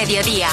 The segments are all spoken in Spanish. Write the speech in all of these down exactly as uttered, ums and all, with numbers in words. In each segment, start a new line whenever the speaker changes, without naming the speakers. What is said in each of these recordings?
mediodía.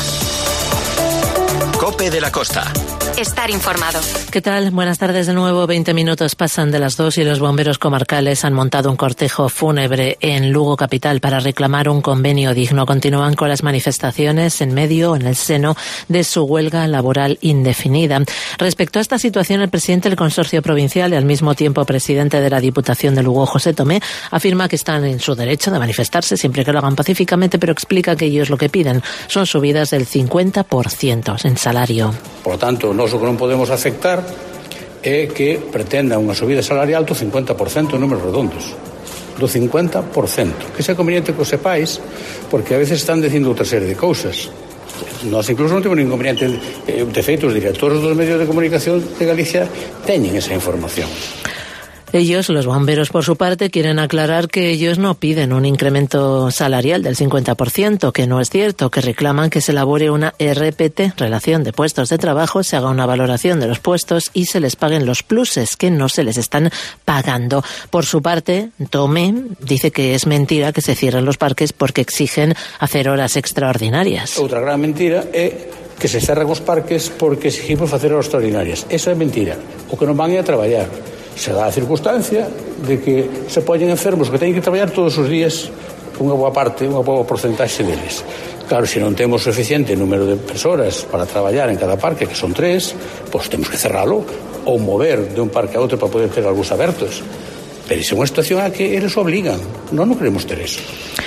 COPE de la Costa.
Estar informado.
¿Qué tal? Buenas tardes de nuevo. Veinte minutos pasan de las dos y los bomberos comarcales han montado un cortejo fúnebre en Lugo capital para reclamar un convenio digno. Continúan con las manifestaciones en medio, en el seno de su huelga laboral indefinida. Respecto a esta situación, el presidente del consorcio provincial y al mismo tiempo presidente de la Diputación de Lugo, José Tomé, afirma que están en su derecho de manifestarse siempre que lo hagan pacíficamente, pero explica que ellos lo que piden son subidas del cincuenta por ciento en salario.
Por lo tanto, nós o que non podemos aceptar é que pretenda unha subida salarial do cincuenta por ciento en números redondos. Do cincuenta por ciento. Que sea conveniente que o sepáis, porque a veces están dicindo outra serie de cousas. Nós incluso non temos ningún inconveniente. De feito, os directores dos medios de comunicación de Galicia teñen esa información.
Ellos, los bomberos, por su parte, quieren aclarar que ellos no piden un incremento salarial del cincuenta por ciento, que no es cierto, que reclaman que se elabore una R P T, relación de puestos de trabajo, se haga una valoración de los puestos y se les paguen los pluses que no se les están pagando. Por su parte, Tomé dice que es mentira que se cierren los parques porque exigen hacer horas extraordinarias.
Outra gran mentira é que se cerran os parques porque exigimos facer horas extraordinarias. Eso é mentira. O que non van é a traballar. Se dá a circunstancia de que se poñen enfermos que teñen que traballar todos os días unha boa parte, unha boa porcentaxe deles. Claro, se non temos suficiente número de persoas para traballar en cada parque, que son tres, pois temos que cerralo ou mover de un parque a outro para poder ter algúns abertos. Pero é unha situación a que eles obligan. Non non queremos ter eso.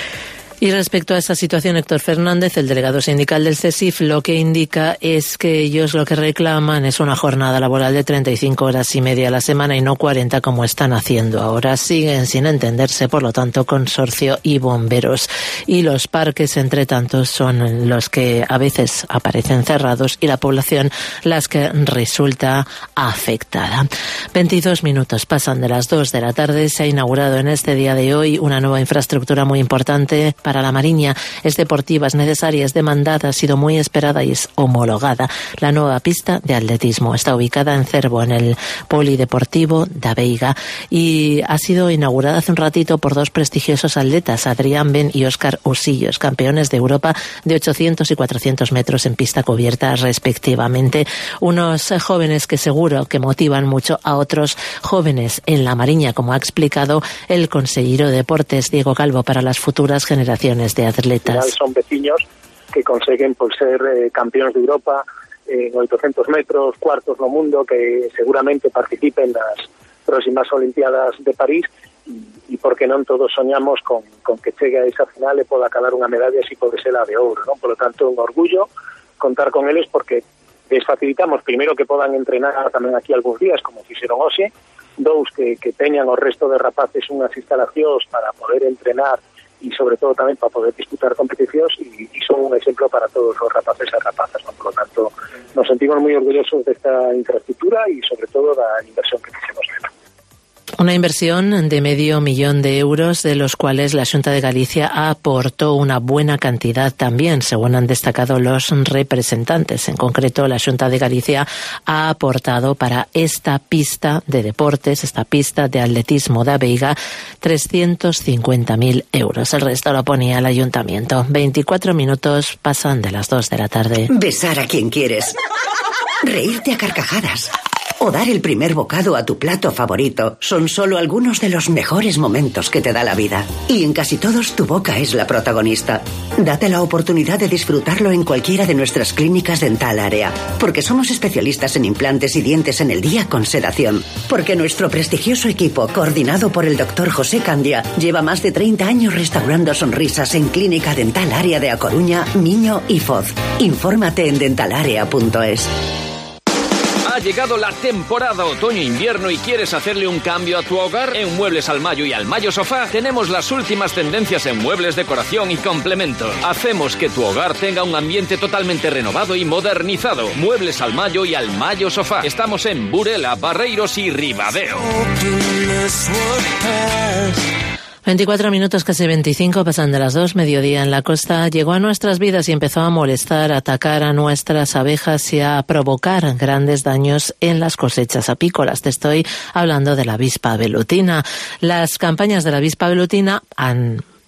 Y respecto a esta situación, Héctor Fernández, el delegado sindical del CESIF, lo que indica es que ellos lo que reclaman es una jornada laboral de treinta y cinco horas y media a la semana y no cuarenta como están haciendo ahora. Siguen sin entenderse, por lo tanto, consorcio y bomberos. Y los parques, entre tanto, son los que a veces aparecen cerrados y la población las que resulta afectada. veintidós minutos pasan de las dos de la tarde. Se ha inaugurado en este día de hoy una nueva infraestructura muy importante para la Mariña. Es deportiva, es necesaria, es demandada, ha sido muy esperada y es homologada. La nueva pista de atletismo está ubicada en Cervo, en el Polideportivo da Veiga, y ha sido inaugurada hace un ratito por dos prestigiosos atletas, Adrián Ben y Óscar Usillos, campeones de Europa de ochocientos y cuatrocientos metros en pista cubierta respectivamente. Unos jóvenes que seguro que motivan mucho a otros jóvenes en la Mariña, como ha explicado el consejero de Deportes, Diego Calvo, para las futuras generaciones de atletas.
Son vecinos que conseguen por ser eh, campeones de Europa en oitocentos metros, cuartos no mundo, que seguramente participen en las próximas Olimpiadas de París y, y porque non todos soñamos con, con que chegue a esa final e poda acabar unha medalla así pode ser a de ouro, ¿no? Por lo tanto, un orgullo contar con eles porque les facilitamos primeiro que podan entrenar tamén aquí algúns días como fixeron hoxe, dous que, que teñan o resto de rapaces unhas instalacións para poder entrenar y sobre todo tamén para poder disputar competicións y, y son un exemplo para todos os rapaces e rapazas, ¿no? Por lo tanto, nos sentimos moi orgullosos desta infraestructura y sobre todo da inversión que fixemos nela.
Una inversión de medio millón de euros, de los cuales la Xunta de Galicia aportó una buena cantidad también, según han destacado los representantes. En concreto, la Xunta de Galicia ha aportado para esta pista de deportes, esta pista de atletismo da Veiga, trescientos cincuenta mil euros. El resto lo ponía el ayuntamiento. veinticuatro minutos pasan de las dos de la tarde.
Besar a quien quieres. Reírte a carcajadas. O dar el primer bocado a tu plato favorito son solo algunos de los mejores momentos que te da la vida. Y en casi todos tu boca es la protagonista. Date la oportunidad de disfrutarlo en cualquiera de nuestras clínicas Dental Área, porque somos especialistas en implantes y dientes en el día con sedación. Porque nuestro prestigioso equipo, coordinado por el doctor José Candia, lleva más de treinta años restaurando sonrisas en Clínica Dental Área de A Coruña, Miño y Foz. Infórmate en dentalarea punto es.
Ha llegado la temporada otoño-invierno y quieres hacerle un cambio a tu hogar. En Muebles Almayo y Almayo Sofá tenemos las últimas tendencias en muebles, decoración y complementos. Hacemos que tu hogar tenga un ambiente totalmente renovado y modernizado. Muebles Almayo y Almayo Sofá. Estamos en Burela, Barreiros y Ribadeo.
veinticuatro minutos, casi veinticinco, pasan de las dos, mediodía en la costa. Llegó a nuestras vidas y empezó a molestar, a atacar a nuestras abejas y a provocar grandes daños en las cosechas apícolas. Te estoy hablando de la avispa velutina. Las campañas de la avispa velutina han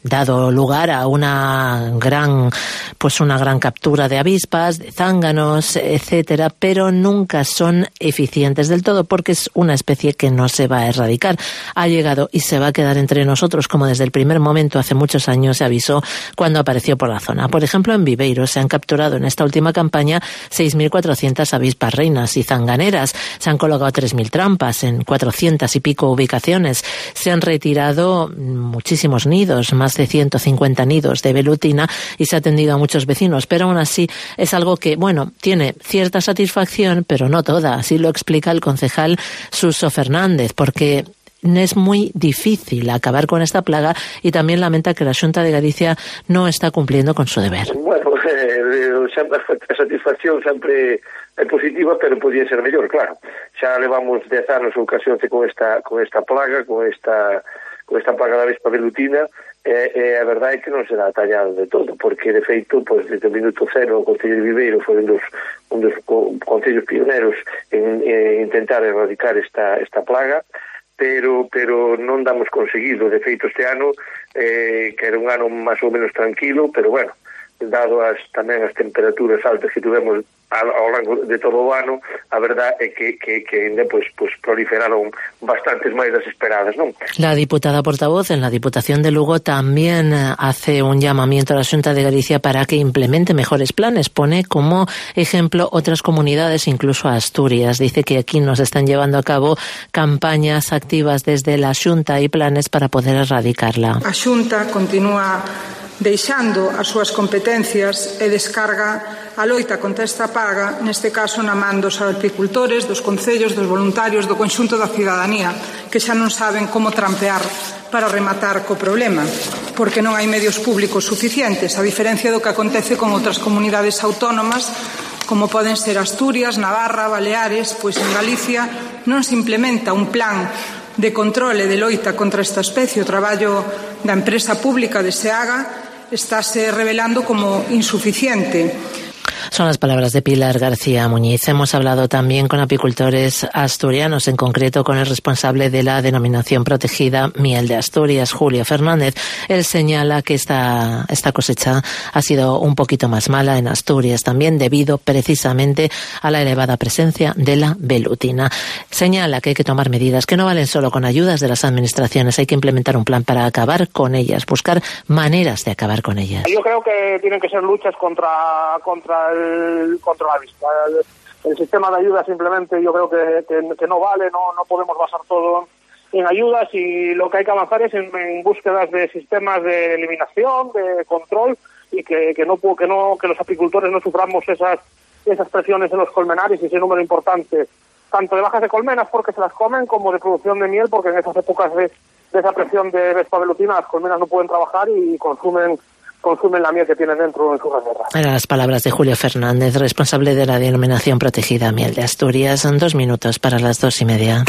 dado lugar a una gran, pues una gran captura de avispas, de zánganos, etcétera, pero nunca son eficientes del todo porque es una especie que no se va a erradicar. Ha llegado y se va a quedar entre nosotros, como desde el primer momento hace muchos años se avisó cuando apareció por la zona. Por ejemplo, en Viveiro se han capturado en esta última campaña seis mil cuatrocientas avispas reinas y zanganeras. Se han colocado tres mil trampas en cuatrocientas y pico ubicaciones. Se han retirado muchísimos nidos, más de ciento cincuenta nidos de velutina, y se ha atendido a muchos vecinos, pero aún así es algo que, bueno, tiene cierta satisfacción, pero no toda. Así lo explica el concejal Suso Fernández, porque es muy difícil acabar con esta plaga y también lamenta que la Xunta de Galicia no está cumpliendo con su deber.
Bueno, eh, a satisfacción sempre é positiva, pero podía ser mellor, claro. Xa levamos dez anos ocasiónse con esta con esta plaga, con esta con esta plaga da avispa velutina. E, e a verdade é que non será tallado de todo, porque de feito, pois, desde o minuto cero o Concello de Viveiro foi un dos, un dos concellos pioneros en, en intentar erradicar esta, esta plaga, pero pero non damos conseguido. De feito, este ano, eh, que era un ano máis ou menos tranquilo, pero bueno, dado as tamén as temperaturas altas que tuvemos ao longo de todo o ano, a verdade é que, que, que ainda pues, pues, proliferaron bastantes máis das esperadas, non?
La diputada portavoz en la Diputación de Lugo también hace un llamamiento a la Xunta de Galicia para que implemente mejores planes. Pone como ejemplo otras comunidades, incluso a Asturias. Dice que aquí nos están llevando a cabo campañas activas desde la Xunta y planes para poder erradicarla.
A Xunta continúa deixando as súas competencias e descarga a loita contra esta praga, neste caso na man dos agricultores, dos concellos, dos voluntarios, do conxunto da cidadanía, que xa non saben como trampear para rematar co problema, porque non hai medios públicos suficientes, a diferencia do que acontece con outras comunidades autónomas, como poden ser Asturias, Navarra, Baleares. Pois en Galicia non se implementa un plan de controle de loita contra esta especie. O traballo da empresa pública de SEAGA estáse revelando como insuficiente.
Son las palabras de Pilar García Muñiz. Hemos hablado también con apicultores asturianos, en concreto con el responsable de la denominación protegida Miel de Asturias, Julio Fernández. Él señala que esta, esta cosecha ha sido un poquito más mala en Asturias, también debido precisamente a la elevada presencia de la velutina. Señala que hay que tomar medidas que no valen solo con ayudas de las administraciones, hay que implementar un plan para acabar con ellas, buscar maneras de acabar con ellas.
Yo creo que tienen que ser luchas contra, contra el contra la avispa. El, el sistema de ayuda simplemente yo creo que, que, que no vale, no, no podemos basar todo en ayudas, y lo que hay que avanzar es en, en búsquedas de sistemas de eliminación, de control, y que, que no que no que los apicultores no suframos esas esas presiones en los colmenares y ese número importante tanto de bajas de colmenas porque se las comen como de producción de miel, porque en esas épocas de, de esa presión de vespa velutina las colmenas no pueden trabajar y consumen consumen la miel que tienen dentro en sus reservas.
Eran las palabras de Julio Fernández, responsable de la denominación protegida Miel de Asturias. Son dos minutos para las dos y media.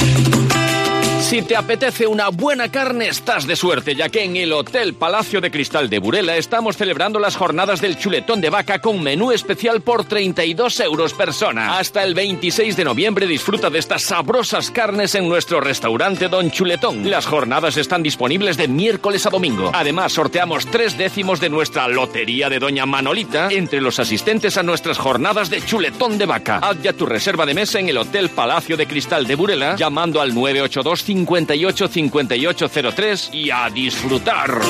Si te apetece una buena carne, estás de suerte, ya que en el Hotel Palacio de Cristal de Burela estamos celebrando las jornadas del chuletón de vaca con menú especial por treinta y dos euros persona. Hasta el veintiséis de noviembre disfruta de estas sabrosas carnes en nuestro restaurante Don Chuletón. Las jornadas están disponibles de miércoles a domingo. Además, sorteamos tres décimos de nuestra lotería de Doña Manolita entre los asistentes a nuestras jornadas de chuletón de vaca. Haz ya tu reserva de mesa en el Hotel Palacio de Cristal de Burela llamando al nueve ocho dos cincuenta y ocho cincuenta y ocho cero tres y a disfrutar.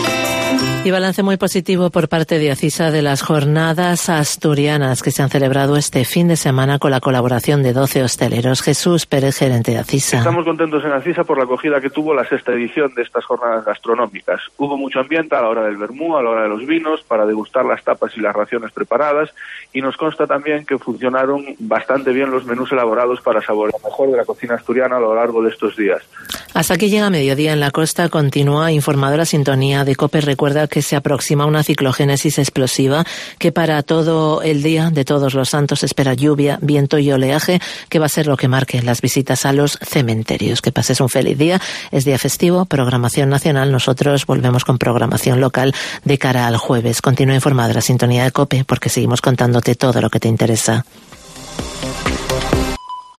Y balance muy positivo por parte de ACISA de las jornadas asturianas que se han celebrado este fin de semana con la colaboración de doce hosteleros. Jesús Pérez, gerente de ACISA.
Estamos contentos en ACISA por la acogida que tuvo la sexta edición de estas jornadas gastronómicas. Hubo mucho ambiente a la hora del vermú, a la hora de los vinos, para degustar las tapas y las raciones preparadas, y nos consta también que funcionaron bastante bien los menús elaborados para saborear lo mejor de la cocina asturiana a lo largo de estos días.
Hasta aquí llega Mediodía en la Costa. Continúa informado la sintonía de COPE. Recuerda que se aproxima una ciclogénesis explosiva que para todo el día de Todos los Santos espera lluvia, viento y oleaje, que va a ser lo que marque las visitas a los cementerios. Que pases un feliz día. Es día festivo, programación nacional. Nosotros volvemos con programación local de cara al jueves. Continúa informada la sintonía de COPE porque seguimos contándote todo lo que te interesa.